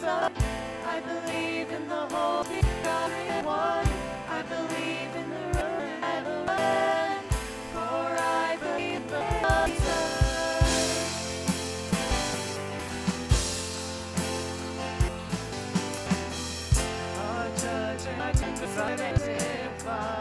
Son. I believe in the Holy God, one. I believe in the Word of the Word, for I believe the Son. A judge and I can identify.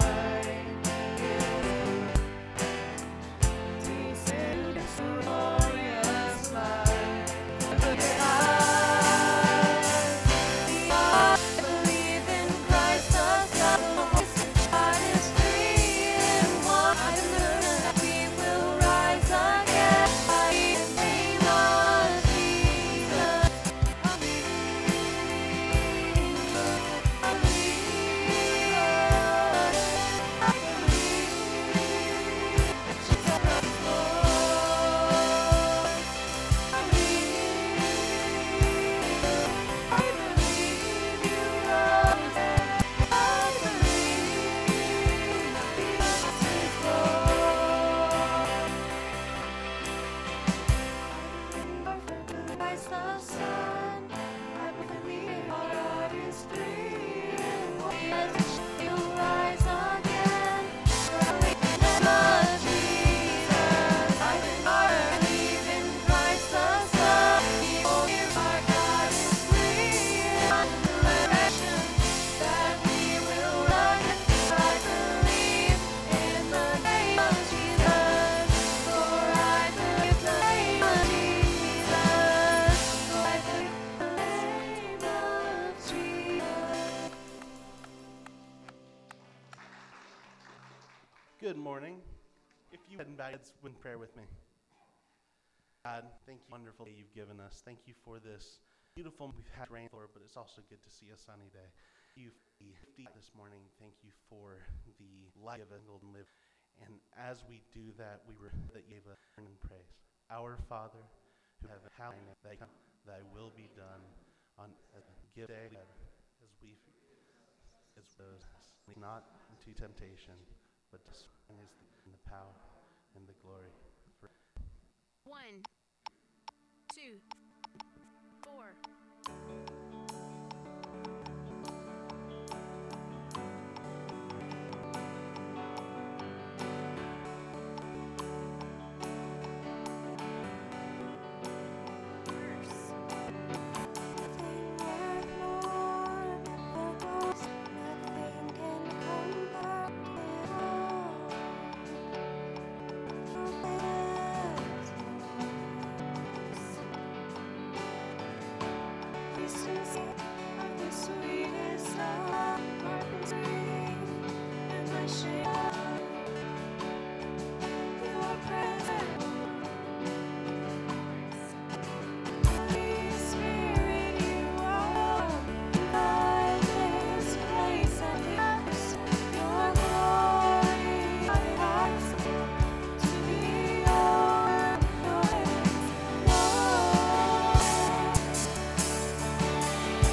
Good morning. If you hadn't bowed in prayer with me. God, thank you, wonderful day you've given us. Thank you for this beautiful, we've had rain for, but it's also good to see a sunny day. You this morning, thank you for the light of a golden live. And as we do that, we that you gave us in praise. Our Father, who have hallowed thy will be done on give day as we not into temptation, but is the power and the glory. 1, 2, 4.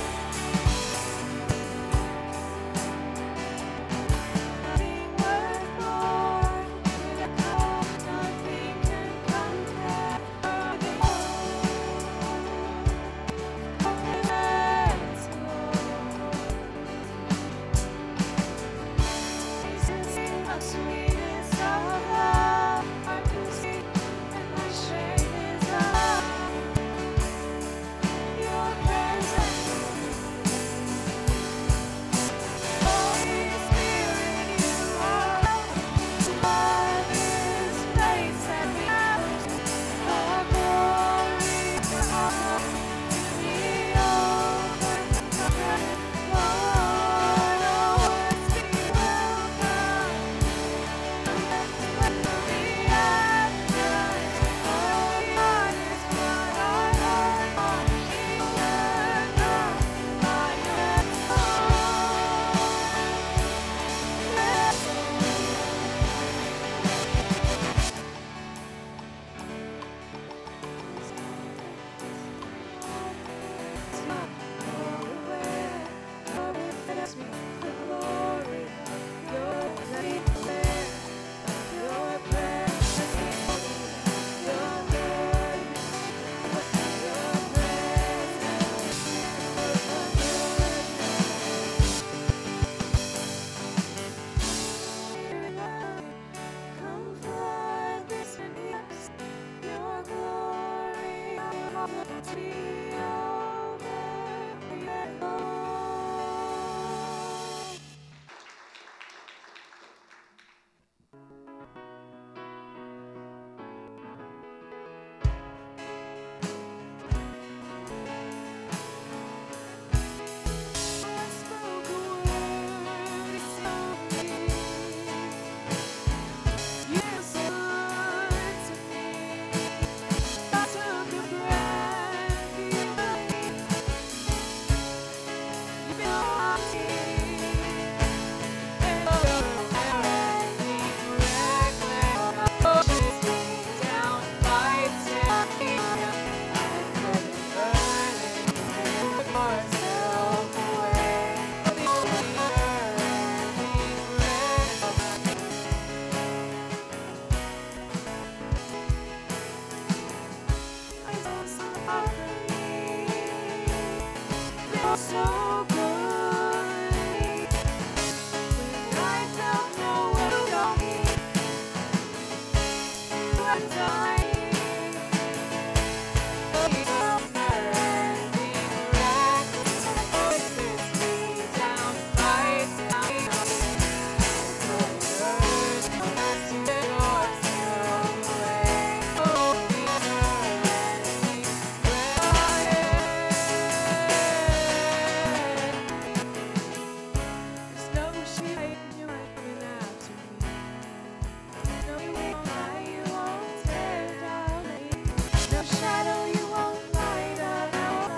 Word so good. When I felt nowhere to go, and I shadow you won't light up.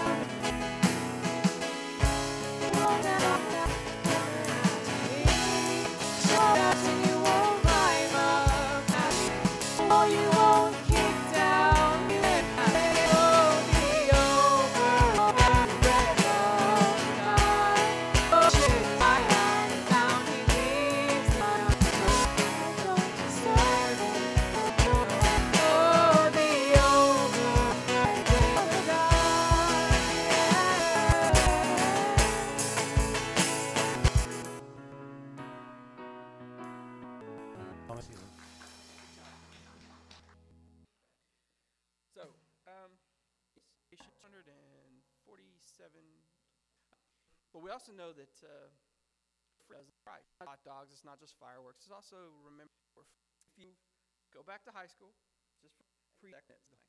You won't kick down. You let the overwhelming breath of God. Oh, shit, my hand down, he leaves my I don't deserve it. Oh, the overwhelming breath of God. Thomas Season. So, it's 147. But we also know that free doesn't right. Hot dogs. It's not just fireworks. It's also remember if you go back to high school, just pre-second thing.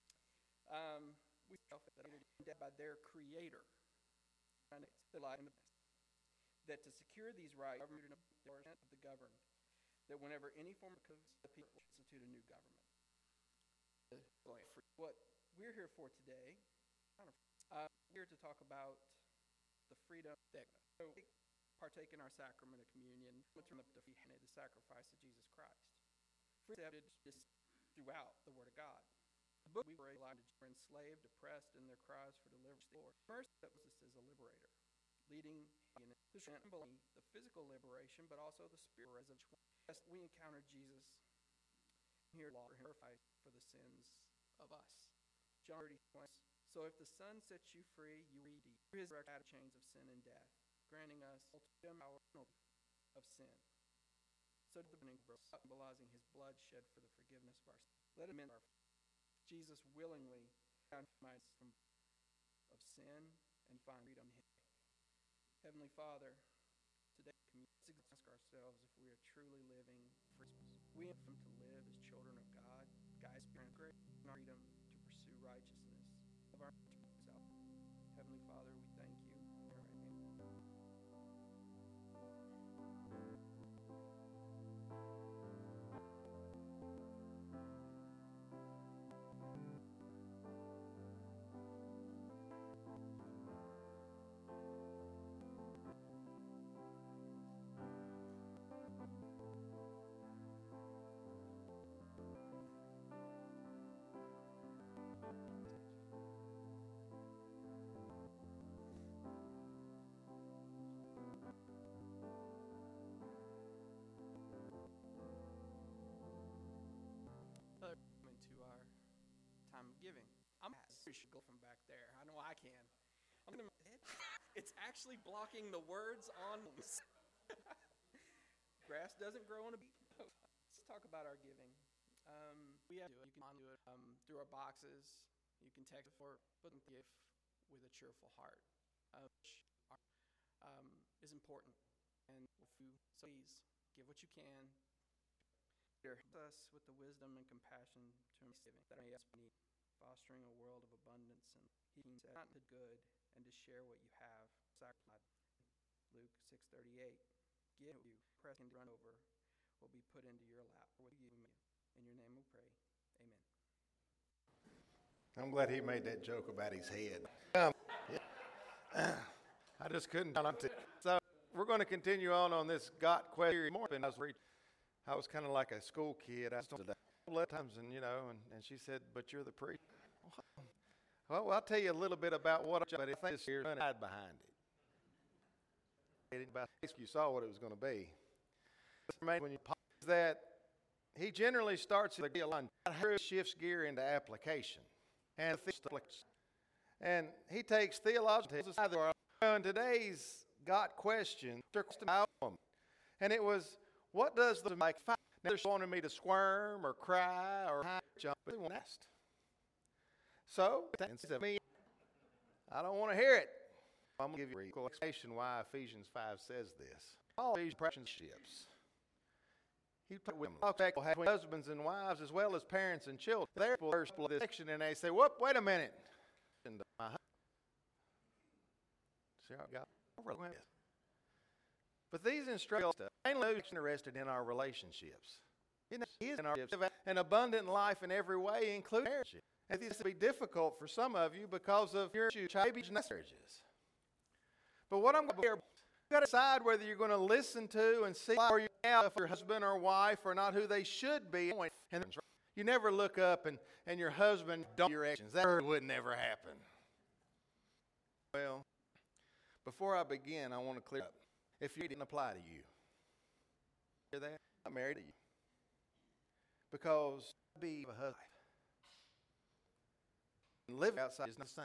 We felt that by their creator, and it's the light in the past, that to secure these rights, government of the governed, that whenever any form of the people institute a new government. What we're here for today, we're here to talk about the freedom that so partake in our sacrament of communion, from the sacrifice of Jesus Christ. Freedom is throughout the Word of God. The book we were enslaved, oppressed, and their cries for deliverance. Lord, first that was this as a liberator, leading in the physical liberation, but also the spirit. As we encounter Jesus here, Lord, for the sins of us. John 30:20. So if the Son sets you free, you are redeemed. Through his resurrection chains of sin and death, granting us ultimate power of sin. So the beginning symbolizing his blood shed for the forgiveness of our sins. Let him in our Jesus willingly minds from of sin and find freedom in him. Heavenly Father, today we ask ourselves if we are truly living for Christmas. We have to live as children of God, guys, parents, great freedom to pursue righteousness of our self. Heavenly Father, we thank you. Into our time of giving. We should go from back there. I know I can. I'm gonna. It's actually blocking the words on. Grass doesn't grow on a beach. Let's talk about our giving. We have to do it. You can do it through our boxes. You can text or put the gift with a cheerful heart, which is important. And if you please give what you can. Help us with the wisdom and compassion to giving that I ask we need, fostering a world of abundance and healing not to good and to share what you have. Luke 6:38. Give you press and run over will be put into your lap. In your name we pray. Amen. I'm glad he made that joke about his head. I just couldn't. So we're going to continue on this got question. I was kind of like a school kid. I told her times, and she said, "But you're the preacher." Well, I'll tell you a little bit about what I think this year and hide behind it. You saw what it was going to be. When you pause that, he generally starts at the line, shifts gear into application, and he takes theological Well, in today's got question, and it was, what does the like? Now they wanted me to squirm or cry or jump, but they won't ask. So, instead of me, I don't want to hear it. I'm going to give you a explanation why Ephesians 5 says this. All these relationships, he put women, have husbands and wives as well as parents and children. They're first this section, and they say, "Whoop! Wait a minute." But these instructions are mainly interested in our relationships. In our an abundant life in every way, including marriage. And this will be difficult for some of you because of your marriages. But what I'm going to hear, you've got to decide whether you're going to listen to and see or if your husband or wife are not who they should be. And you never look up and your husband don't your actions. That would never happen. Well, before I begin, I want to clear up. If you didn't apply to you, hear that? I'm married to you. Because be a husband and live outside is not the same.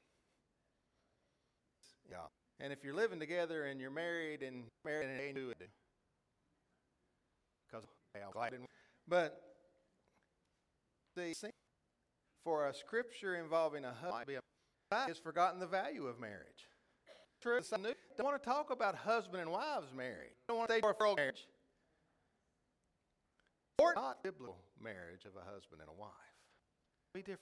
Yeah. And if you're living together and you're married and do it, because I'm glad. But see, for a scripture involving a husband has forgotten the value of marriage. True. Don't want to talk about husband and wives married. Don't want to say for marriage. Or not biblical marriage of a husband and a wife. Be different.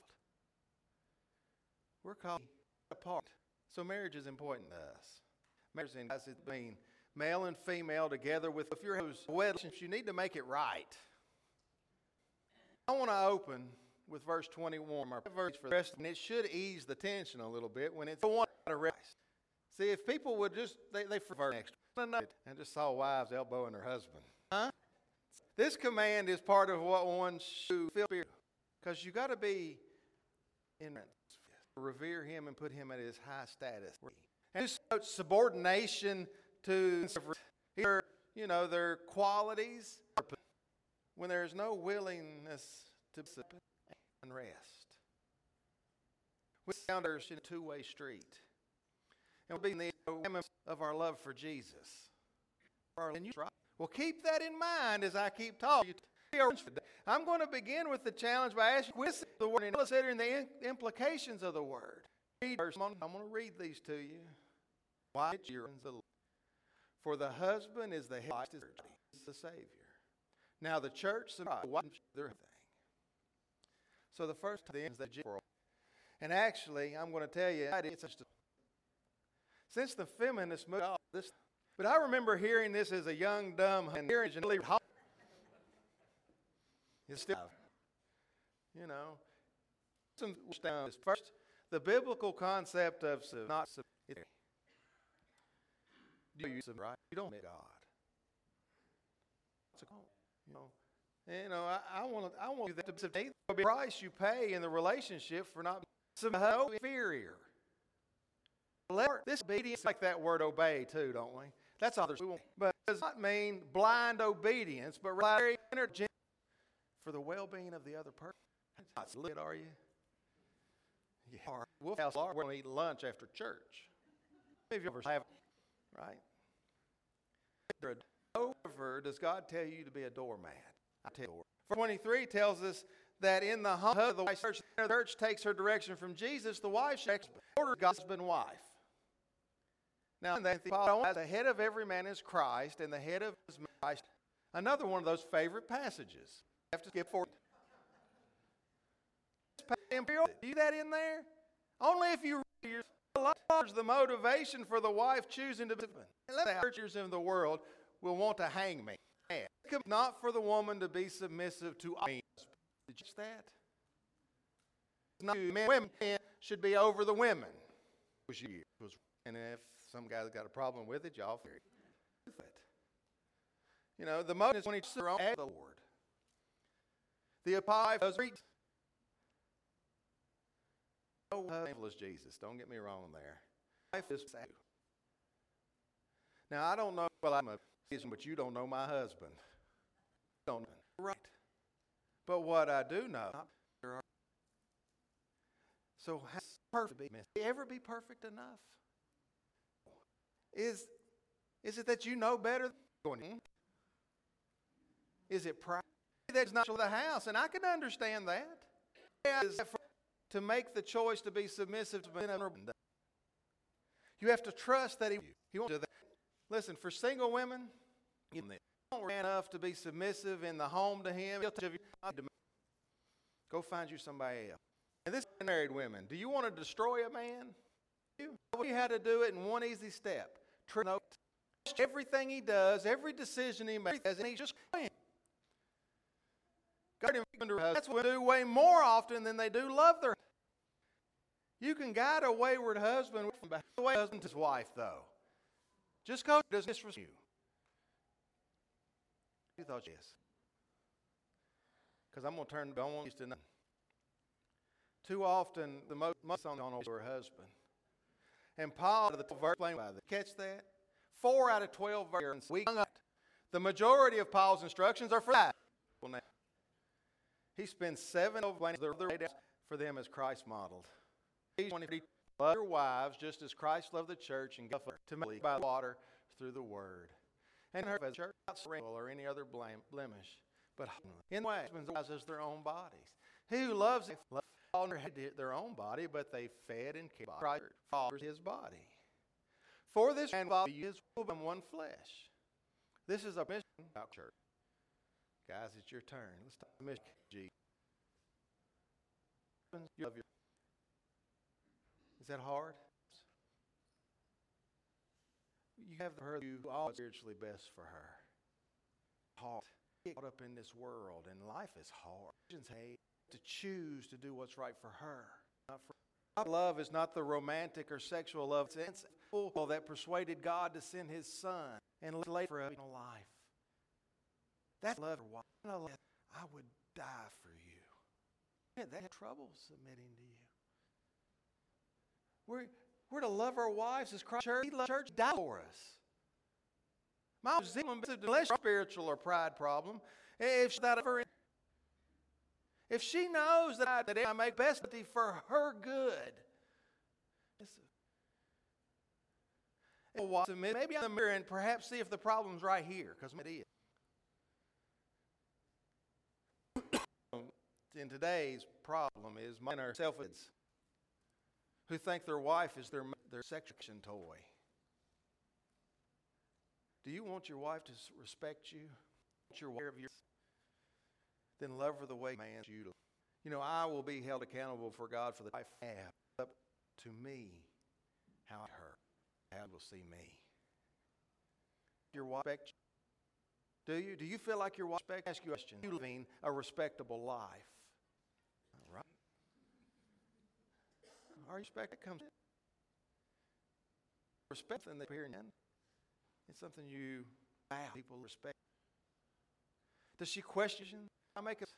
We're called apart. So marriage is important to us. Marriage means male and female together with, if you're in a relationship, you need to make it right. I want to open with verse 21, our verse for the rest, and it should ease the tension a little bit when it's the one to rest. See, if people would just, they prefer next and just saw wives elbowing her husband. Huh? This command is part of what one should feel, because you got to be in revere him and put him at his high status. And this subordination to their qualities when there's no willingness to sit and rest. We found ourselves in a two-way street. And we'll be in the awareness of our love for Jesus. Well, keep that in mind as I keep talking. I'm going to begin with the challenge by asking the word and considering the implications of the word. I'm going to read these to you. Why? For the husband is the head of the Savior. Now the church supplies their thing. So the first thing is that and actually, I'm going to tell you, since the feminists moved off this, but I remember hearing this as a young, dumb, and it's still, first, the biblical concept of not submitting. Do you submit? You don't make God. I want you that to be the price you pay in the relationship for not so inferior. This obedience, like that word obey too, don't we? That's all we want. But it does not mean blind obedience, but rather for the well-being of the other person. That's not lit, are you? Yeah. We're going to eat lunch after church. Maybe you ever have, right? However, does God tell you to be a doormat? I tell you. Verse 23 tells us that in the home of the church takes her direction from Jesus, the wife should order God's husband and wife. Now, the head of every man is Christ, and the head of his man is Christ. Another one of those favorite passages. You have to skip forward. Do that in there? Only if you read the motivation for the wife choosing to be. Let the churches in the world will want to hang me. Not for the woman to be submissive to me. Did you catch that? Not women should be over the women. And if some guy's got a problem with it, y'all figure it. The motive is when he's wrong at the Lord. The apostle does read. Oh, is Jesus. Don't get me wrong there. Life is sad. Now, I don't know, I'm a but you don't know my husband. Don't know. Right. But what I do know, so how perfect be? Ever be perfect enough? Is it that you know better? Is it pride? That's not the house, and I can understand that. To make the choice to be submissive to you have to trust that he won't do that. Listen, for single women, you don't enough to be submissive in the home to him. Go find you somebody else. And this is married women. Do you want to destroy a man? You had to do it in one easy step. Everything he does, every decision he makes, and he's just playing. That's what they do way more often than they do love their husband. You can guide a wayward husband by the way husband to his wife, though. Just because he does this for you. You thought yes. Because I'm going to turn to on to nothing. Too often, the most on her husband. And Paul, the 12 verse, catch that? 4 out of 12 verses. The majority of Paul's instructions are for that. He spends 7 for them as Christ modeled. Love your wives just as Christ loved the church and gave to me by water through the word. And her as church or any other blemish, but in the way husbands as their own bodies. He who loves it all their own body, but they fed and cared Christ for his body. For this man is one flesh. This is a mission about church. Guys, it's your turn. Let's talk about mission. You love your. Is that hard? You have her do all spiritually best for her. Hard. Get caught up in this world, and life is hard. To choose to do what's right for her. Not for love is not the romantic or sexual love that persuaded God to send His Son and live for eternal life. That's love. I would die for you. They have trouble submitting to you. We're to love our wives as Christ. He loved the church, died for us. My unless spiritual or pride problem, if she knows that I make best for her good, maybe I'm in the mirror and perhaps see if the problem's right here, because it is. In today's problem is men are selfish who think their wife is their section toy. Do you want your wife to respect you? Want your wife then love her the way man you to. You know, I will be held accountable for God for the life I have. Up to me how I hurt. How will see me. Your wife respect you? Do you? Do you feel like your wife respects you? Ask you a question. You living a respectable life. All right. Our respect comes in. Respect in the appearance. It's something you people respect. Does she question? I make it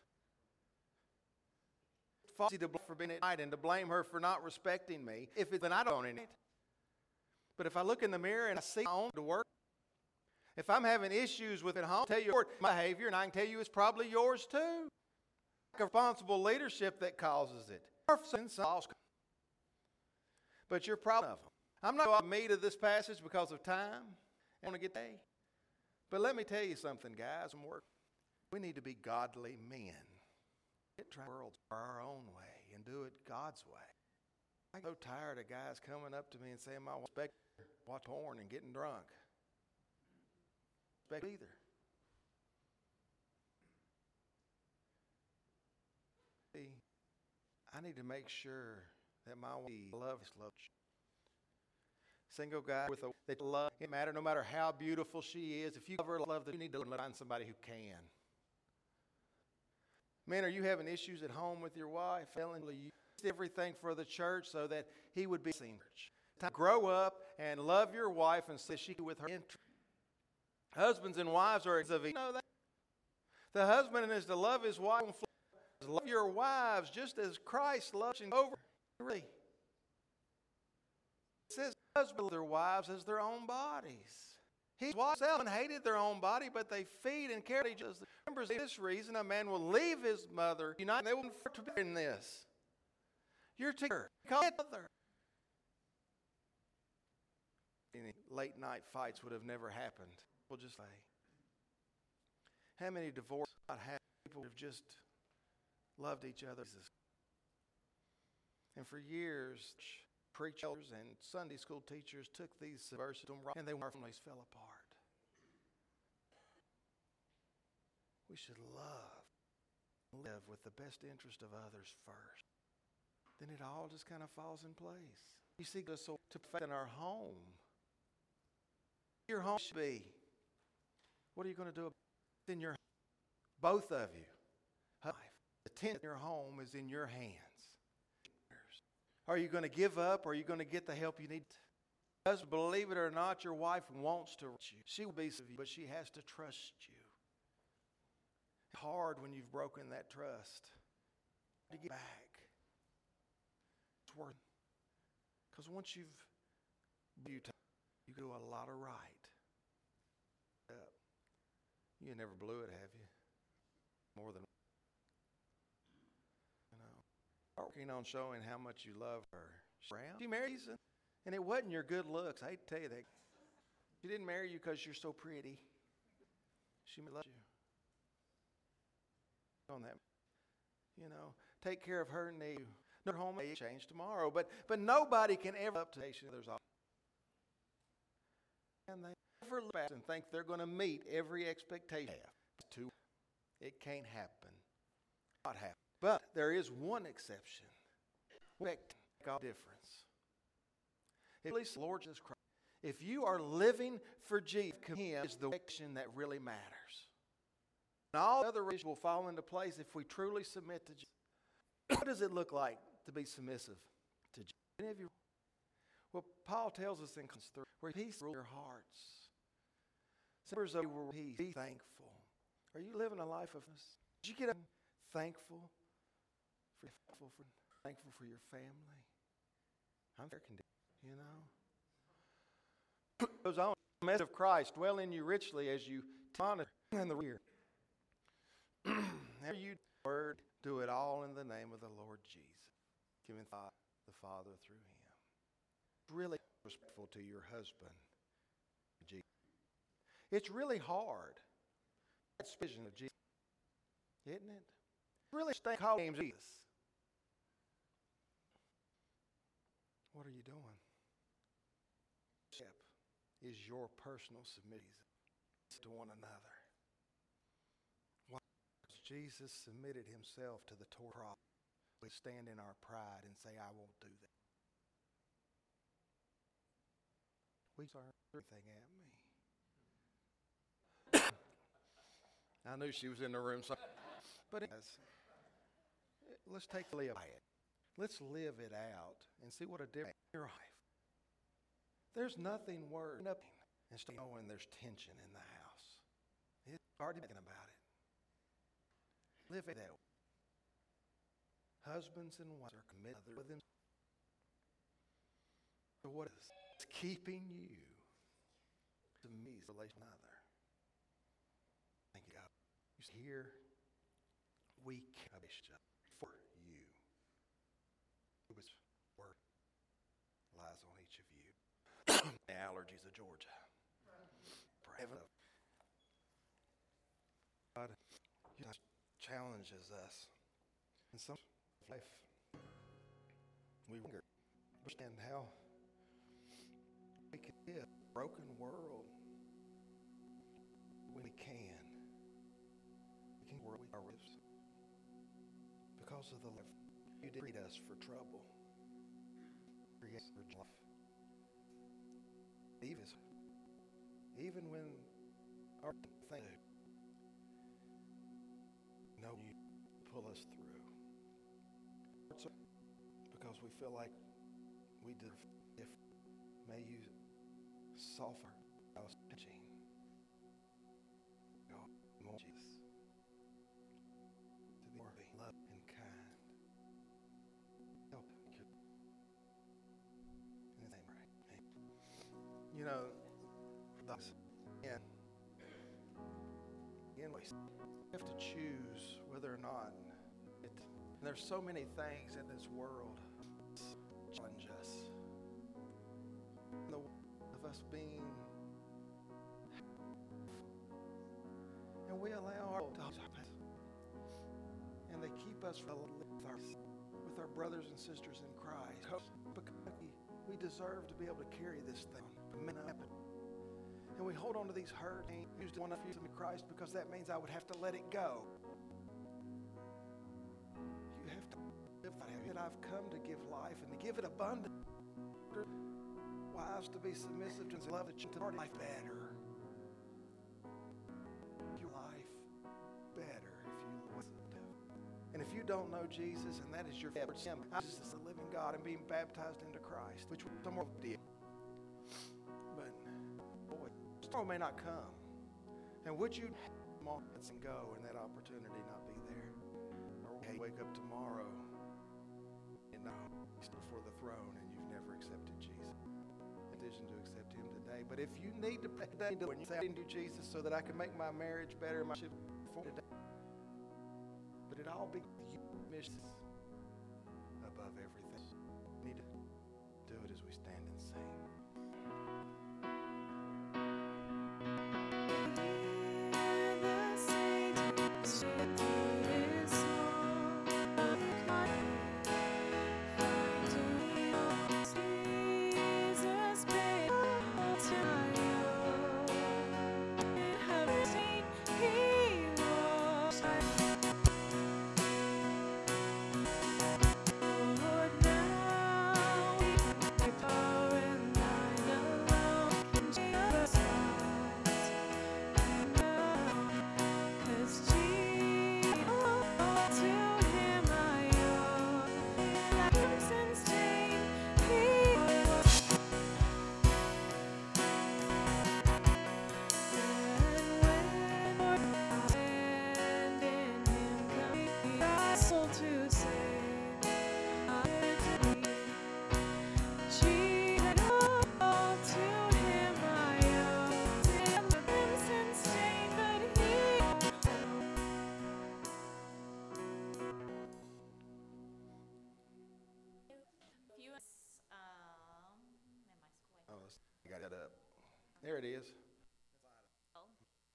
falsy to blame for being at night and to blame her for not respecting me. If it's then I don't in it. But if I look in the mirror and I see my own to work, if I'm having issues with it at home, I'll tell you my behavior, and I can tell you it's probably yours too. Responsible leadership that causes it. But you're proud of them. I'm not going to me to this passage because of time. I want to get there. But let me tell you something, guys. We need to be godly men. Try the world our own way and do it God's way. I'm so tired of guys coming up to me and saying, "My wife watch porn and getting drunk." Either. See, I need to make sure that my wife loves. Single guy with that love, it matter no matter how beautiful she is. If you love her, you need to find somebody who can. Men, are you having issues at home with your wife? You everything for the church so that he would be seen. Grow up and love your wife and say she with her interest. Husbands and wives are of each other. The husband is to love his wife. Love your wives just as Christ loves you over. Really. It says husbands their wives as their own bodies. His wives hated their own body, but they feed and care for each other. Remember, for this reason, a man will leave his mother, unite, and they will to be in this. You're together. late night fights would have never happened. We'll just say, how many divorces not happened? People have just loved each other. And for years, preachers and Sunday school teachers took these verses and their families fell apart. We should live with the best interest of others first. Then it all just kind of falls in place. You see, us to faith in our home. Your home should be. What are you going to do in your home? Both of you. The tent in your home is in your hands. Are you going to give up, or are you going to get the help you need? Husband, believe it or not, your wife wants to reach you. She will be with you, but she has to trust you. It's hard when you've broken that trust to get back. It's worth it. Because once you do a lot of right. You never blew it, have you? More than working on showing how much you love her. She marries, and it wasn't your good looks. I hate to tell you that. She didn't marry you because you're so pretty. She loved you. On that, take care of her need. No home may change tomorrow, but nobody can ever up to others. And they never look back and think they're going to meet every expectation. It can't happen. Not happen. But there is one exception. Make all difference. At least the Lord Jesus Christ. If you are living for Jesus, Him is the action that really matters. And all the other reasons will fall into place if we truly submit to Jesus. What does it look like to be submissive to Jesus? Any of you? Well, Paul tells us in Colossians 3, where peace rules your hearts. Members of your peace, be thankful. Are you living a life of this? Did you get up thankful for your family? I'm there, Goes on. The message of Christ dwell in you richly as you monitor in the rear. Whenever you word, do it all in the name of the Lord Jesus, giving the Father through Him. Really respectful to your husband, Jesus. It's really hard. That's the vision of Jesus, isn't it? Really stay called names Jesus. What are you doing? Step is your personal submission to one another. Why? Because Jesus submitted Himself to the cross. We stand in our pride and say, I won't do that. We saw everything at me. I knew she was in the room. But let's take a live by it. Let's live it out and see what a difference in your life. There's nothing worse than knowing there's tension in the house. It's hard thinking about it. Live it out. Husbands and wives are committed with them. So what is it's keeping you to me relation to another? Thank you, God. You see here, we can for you. It was work lies on each of you. The allergies of Georgia. God challenges us. In some life, we understand how we can live in a broken world when we can. We can work with our lives because of the love you did treat us for trouble. Create for life. Even when our thing, no, you pull us through. Because we feel like we did. If may you soften our teaching. God, more Jesus, to be more loving and kind. Help your in His name, right? Again, we have to choose whether or not it. And there's so many things in this world that challenge us. The of us us being, and we allow our dogs, and they keep us with our brothers and sisters in Christ, because we deserve to be able to carry this thing. And we hold on to these hurts and used one of you in Christ because that means I would have to let it go. You have to live that I've come to give life and to give it abundant. Wives to be submissive to love the children, life better. Your life better if you listen to. And if you don't know Jesus and that is your favorite sin, Jesus is the living God and being baptized into Christ, which some did. But boy, tomorrow may not come. And would you moments and go and that opportunity not be there? Or wake up tomorrow and now before the throne and you've never accepted Jesus. Decision to accept him today. But if you need to pray today, when you say, I didn't do Jesus so that I can make my marriage better, my ship for today. But it all be you mission above everything. We need to do it as we stand and sing. I got it up. There it is. Hold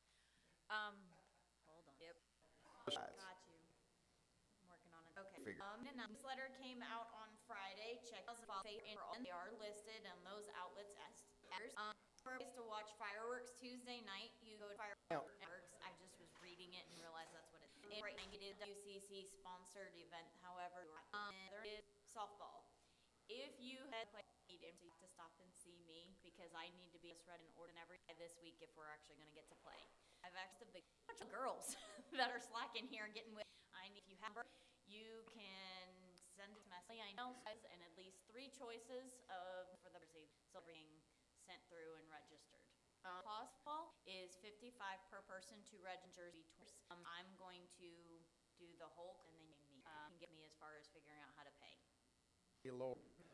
on. Yep. Got you. I'm working on it. Okay. The newsletter came out on Friday. Check us out. They are listed on those outlets as for ways to watch fireworks Tuesday night. You go to fireworks. I just was reading it and realized that's what it is. Right now, it is WCC sponsored event. However, there is softball. If you had played, to stop and see me because I need to be ready in order every day this week if we're actually going to get to play. I've asked a big bunch of girls that are slacking here and getting with. If you have, you can send a message. I know and at least 3 choices for the being sent through and registered. Possible is $55 per person to register. I'm going to do the whole and then get me as far as figuring out how to pay. Lord.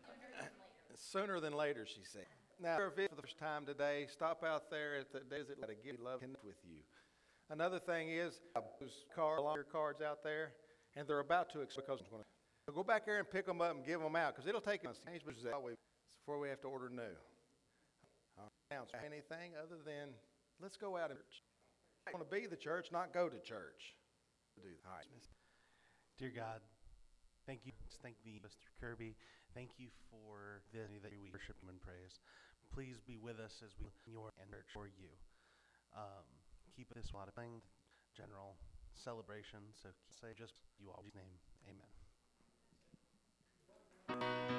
Sooner than later, she said. Now, for the first time today, stop out there at the Desert. Let a give love connect with you. Another thing is, those cards out there, and they're about to expire. So go back there and pick them up and give them out, because it'll take us before we have to order new. Anything other than let's go out and church. I want to be the church, not go to church. All right. Dear God, thank you. Thank thee, Mr. Kirby. Thank you for this that we worship and praise. Please be with us as we in your and church for you. Keep this a lot of things, general celebration. So say just you always name. Amen.